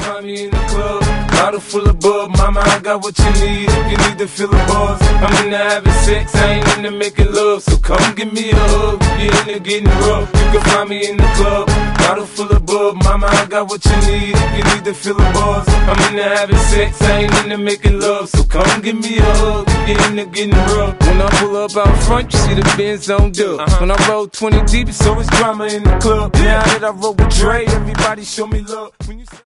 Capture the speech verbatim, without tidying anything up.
find me in the club, bottle full of bub. Mama, I got what you need if you need to feel the buzz. I'm into having sex, I ain't into making love. So come give me a hug, you're into getting rough. You can find me in the club, bottle full of bub. Mama, I got what you need if you need to feel the buzz. I'm into having sex, I ain't into making love. So come give me a hug, you're into getting rough. When I pull up out front, you see the Benz on dub. Uh-huh. When I roll twenty deep, it's always drama in the club. Now that I roll with Dre, everybody show me love. When you